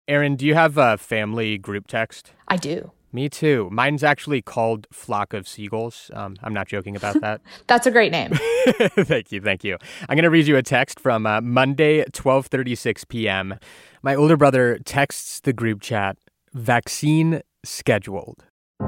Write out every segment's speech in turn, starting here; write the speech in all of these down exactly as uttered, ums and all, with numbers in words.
Erin, do you have a family group text? I do. Me too. Mine's actually called Flock of Seagulls. Um, I'm not joking about that. That's a great name. Thank you. Thank you. I'm going to read you a text from uh, Monday, twelve thirty-six p.m. My older brother texts the group chat, vaccine scheduled.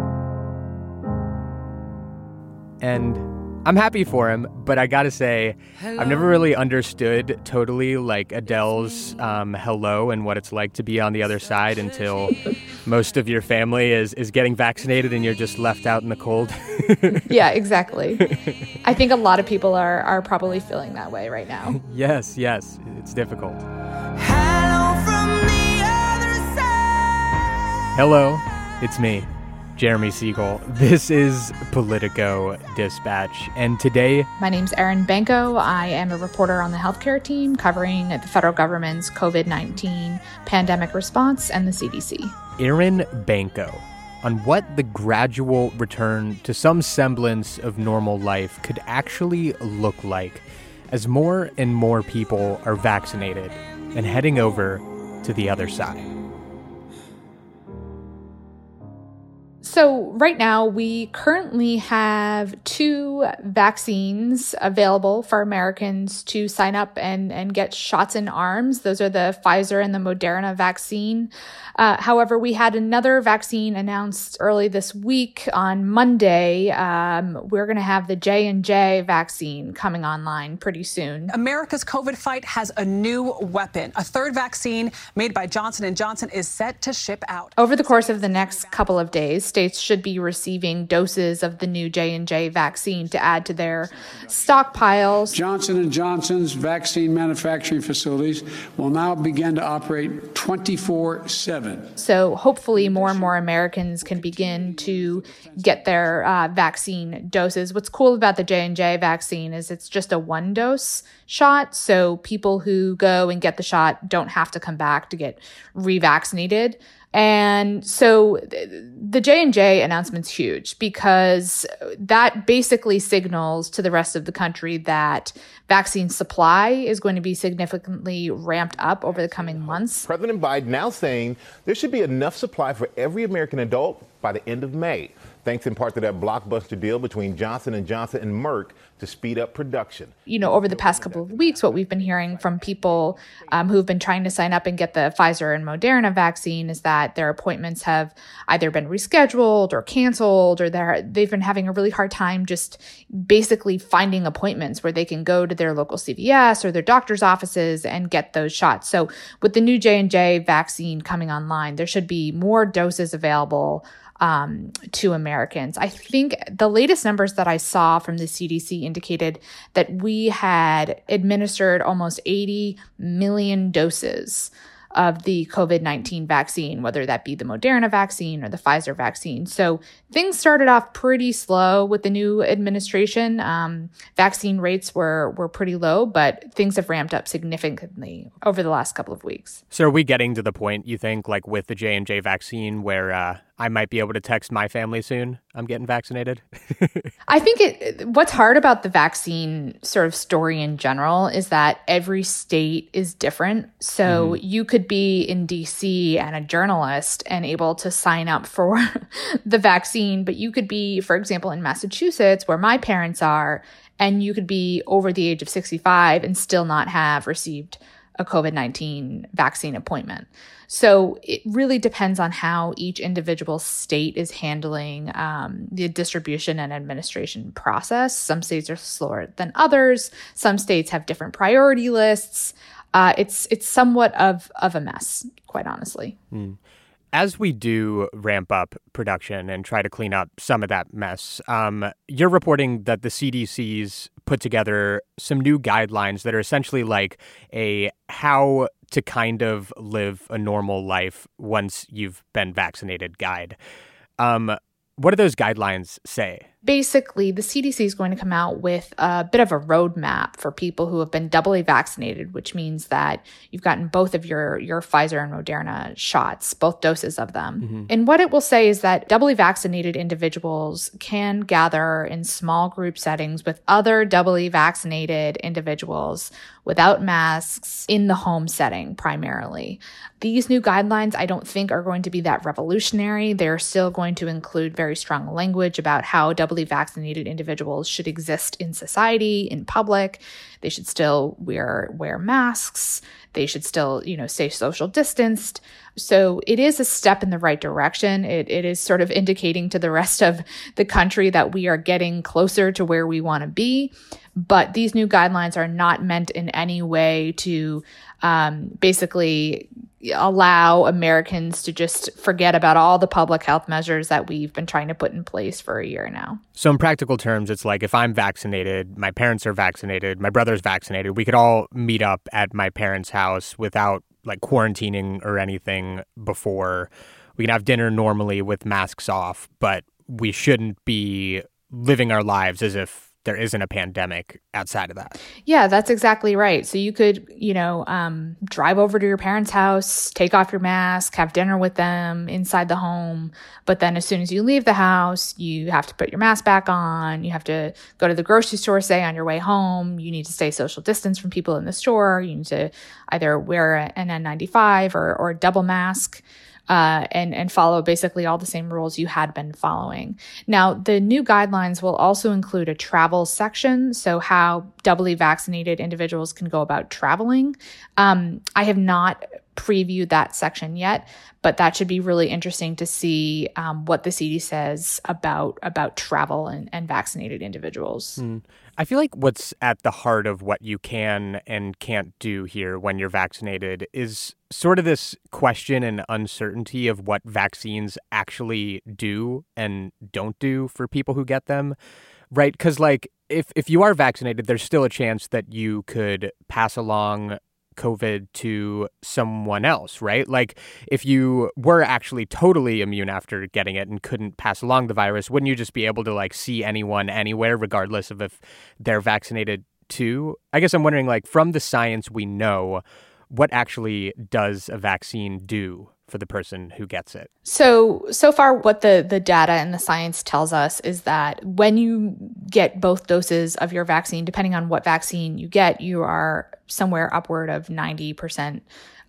And I'm happy for him, but I gotta say, hello. I've never really understood totally like Adele's um, hello and what it's like to be on the other side until most of your family is, is getting vaccinated and you're just left out in the cold. Yeah, exactly. I think a lot of people are, are probably feeling that way right now. Yes, yes, it's difficult. Hello from the other side. Hello, it's me. Jeremy Siegel. This is Politico Dispatch, and today... My name's Erin Banco. I am a reporter on the healthcare team covering the federal government's covid nineteen pandemic response and the C D C. Erin Banco, on what the gradual return to some semblance of normal life could actually look like as more and more people are vaccinated and heading over to the other side. So right now, we currently have two vaccines available for Americans to sign up and, and get shots in arms. Those are the Pfizer and the Moderna vaccine. Uh, however, we had another vaccine announced early this week on Monday. Um, we're going to have the J and J vaccine coming online pretty soon. America's COVID fight has a new weapon. A third vaccine made by Johnson and Johnson is set to ship out. Over the course of the next couple of days, states should be receiving doses of the new J and J vaccine to add to their stockpiles. Johnson and Johnson's vaccine manufacturing facilities will now begin to operate twenty-four seven. So hopefully more and more Americans can begin to get their uh, vaccine doses. What's cool about the J and J vaccine is it's just a one-dose shot. So people who go and get the shot don't have to come back to get revaccinated. And so the J and J announcement's huge because that basically signals to the rest of the country that vaccine supply is going to be significantly ramped up over the coming months. President Biden now saying there should be enough supply for every American adult by the end of May, thanks in part to that blockbuster deal between Johnson and Johnson and Merck to speed up production. You know, over the past couple of weeks, what we've been hearing from people um, who've been trying to sign up and get the Pfizer and Moderna vaccine is that their appointments have either been rescheduled or canceled, or they're, they've been having a really hard time just basically finding appointments where they can go to their local C V S or their doctor's offices and get those shots. So with the new J and J vaccine coming online, there should be more doses available Um, to Americans. I think the latest numbers that I saw from the C D C indicated that we had administered almost eighty million doses of the covid nineteen vaccine, whether that be the Moderna vaccine or the Pfizer vaccine. So things started off pretty slow with the new administration. Um, vaccine rates were were pretty low, but things have ramped up significantly over the last couple of weeks. So are we getting to the point, you think, like with the J and J vaccine where uh, I might be able to text my family soon I'm getting vaccinated? I think it. What's hard about the vaccine sort of story in general is that every state is different. So mm-hmm. you could be in D C and a journalist and able to sign up for the vaccine, but you could be, for example, in Massachusetts, where my parents are, and you could be over the age of sixty-five and still not have received a covid nineteen vaccine appointment. So it really depends on how each individual state is handling um, the distribution and administration process. Some states are slower than others. Some states have different priority lists. Uh, it's it's somewhat of, of a mess, quite honestly. Mm. As we do ramp up production and try to clean up some of that mess, um, you're reporting that the C D C's put together some new guidelines that are essentially like a how to kind of live a normal life once you've been vaccinated guide. Um, what do those guidelines say? basically, the C D C is going to come out with a bit of a roadmap for people who have been doubly vaccinated, which means that you've gotten both of your, your Pfizer and Moderna shots, both doses of them. Mm-hmm. And what it will say is that doubly vaccinated individuals can gather in small group settings with other doubly vaccinated individuals without masks in the home setting primarily. These new guidelines, I don't think, are going to be that revolutionary. They're still going to include very strong language about how doubly vaccinated individuals should exist in society, in public. They should still wear wear masks. They should still, you know, stay social distanced. So it is a step in the right direction. It it is sort of indicating to the rest of the country that we are getting closer to where we want to be. But these new guidelines are not meant in any way to um, basically allow Americans to just forget about all the public health measures that we've been trying to put in place for a year now. So in practical terms, it's like if I'm vaccinated, my parents are vaccinated, my brother's vaccinated, we could all meet up at my parents' house without like quarantining or anything before. We can have dinner normally with masks off, but we shouldn't be living our lives as if there isn't a pandemic outside of that. Yeah, that's exactly right. So you could, you know, um, drive over to your parents' house, take off your mask, have dinner with them inside the home. But then as soon as you leave the house, you have to put your mask back on. You have to go to the grocery store, say, on your way home. You need to stay social distance from people in the store. You need to either wear an N ninety-five or, or double mask. Uh, and, and follow basically all the same rules you had been following. Now, the new guidelines will also include a travel section, so how doubly vaccinated individuals can go about traveling. Um, I have not previewed that section yet, but that should be really interesting to see um, what the C D C says about about travel and, and vaccinated individuals. Mm. I feel like what's at the heart of what you can and can't do here when you're vaccinated is sort of this question and uncertainty of what vaccines actually do and don't do for people who get them, right? Because like if, if you are vaccinated, there's still a chance that you could pass along COVID to someone else, right? Like if you were actually totally immune after getting it and couldn't pass along the virus, wouldn't you just be able to like see anyone anywhere, regardless of if they're vaccinated too? I guess I'm wondering, like, from the science we know, what actually does a vaccine do for the person who gets it? So, so far, what the, the data and the science tells us is that when you get both doses of your vaccine, depending on what vaccine you get, you are somewhere upward of ninety percent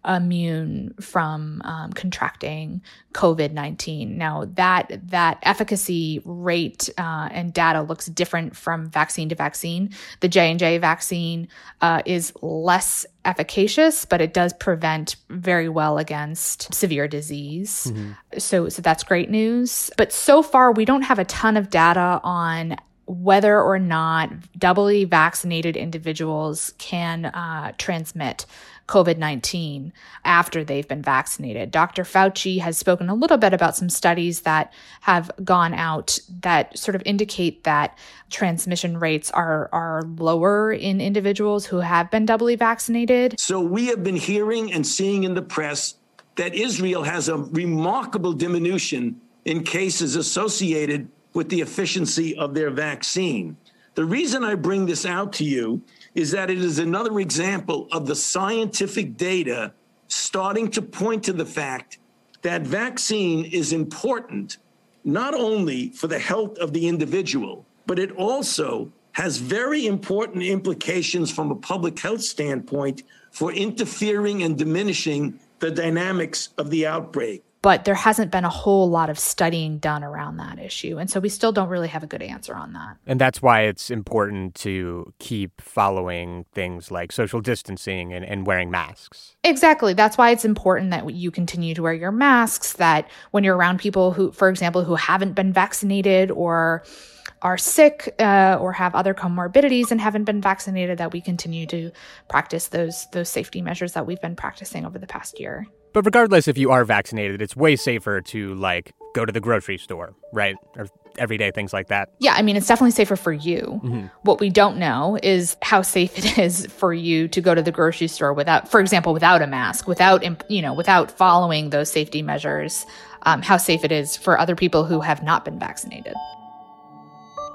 immune from um, contracting COVID nineteen. Now, that that efficacy rate uh, and data looks different from vaccine to vaccine. The J and J vaccine uh, is less efficacious, but it does prevent very well against severe disease. Mm-hmm. So, so that's great news. But so far, we don't have a ton of data on whether or not doubly vaccinated individuals can uh, transmit COVID nineteen after they've been vaccinated. Doctor Fauci has spoken a little bit about some studies that have gone out that sort of indicate that transmission rates are, are lower in individuals who have been doubly vaccinated. So we have been hearing and seeing in the press that Israel has a remarkable diminution in cases associated with the efficiency of their vaccine. The reason I bring this out to you is that it is another example of the scientific data starting to point to the fact that vaccine is important, not only for the health of the individual, but it also has very important implications from a public health standpoint for interfering and diminishing the dynamics of the outbreak. But there hasn't been a whole lot of studying done around that issue. And so we still don't really have a good answer on that. And that's why it's important to keep following things like social distancing and, and wearing masks. Exactly. That's why it's important that you continue to wear your masks, that when you're around people who, for example, who haven't been vaccinated or are sick uh, or have other comorbidities and haven't been vaccinated, that we continue to practice those those safety measures that we've been practicing over the past year. But regardless, if you are vaccinated, it's way safer to, like, go to the grocery store, right? Or everyday things like that. Yeah, I mean, it's definitely safer for you. Mm-hmm. What we don't know is how safe it is for you to go to the grocery store without, for example, without a mask, without, you know, without following those safety measures, um, how safe it is for other people who have not been vaccinated.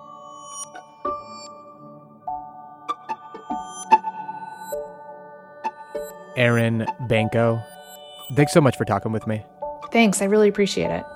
Erin Banco, thanks so much for talking with me. Thanks. I really appreciate it.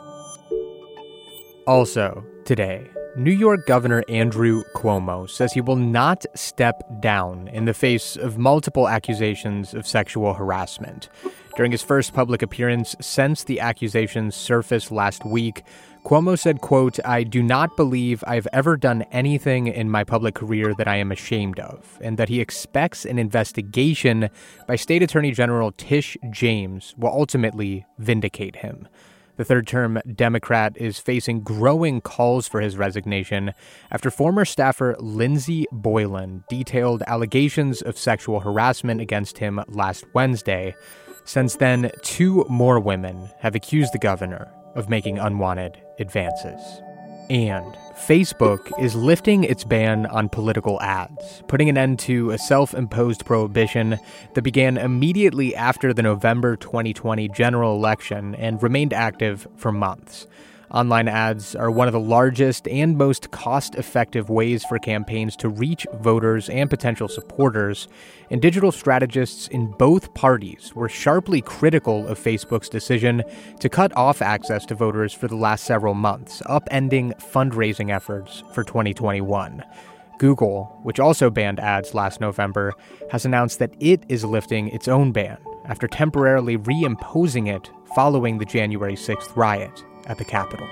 Also, today, New York Governor Andrew Cuomo says he will not step down in the face of multiple accusations of sexual harassment. During his first public appearance since the accusations surfaced last week, Cuomo said, quote, "I do not believe I've ever done anything in my public career that I am ashamed of," and that he expects an investigation by State Attorney General Tish James will ultimately vindicate him. The third-term Democrat is facing growing calls for his resignation after former staffer Lindsey Boylan detailed allegations of sexual harassment against him last Wednesday. Since then, two more women have accused the governor of making unwanted advances. And Facebook is lifting its ban on political ads, putting an end to a self-imposed prohibition that began immediately after the November twenty twenty general election and remained active for months. Online ads are one of the largest and most cost-effective ways for campaigns to reach voters and potential supporters, and digital strategists in both parties were sharply critical of Facebook's decision to cut off access to voters for the last several months, upending fundraising efforts for twenty twenty-one. Google, which also banned ads last November, has announced that it is lifting its own ban after temporarily reimposing it following the January sixth riot at the Capitol.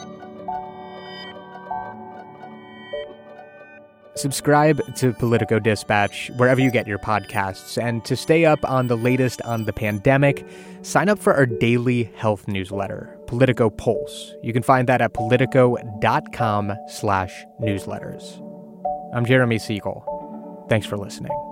Subscribe to Politico Dispatch wherever you get your podcasts, and to stay up on the latest on the pandemic, sign up for our daily health newsletter, Politico Pulse. You can find that at politico.com slash newsletters. I'm Jeremy Siegel. Thanks for listening.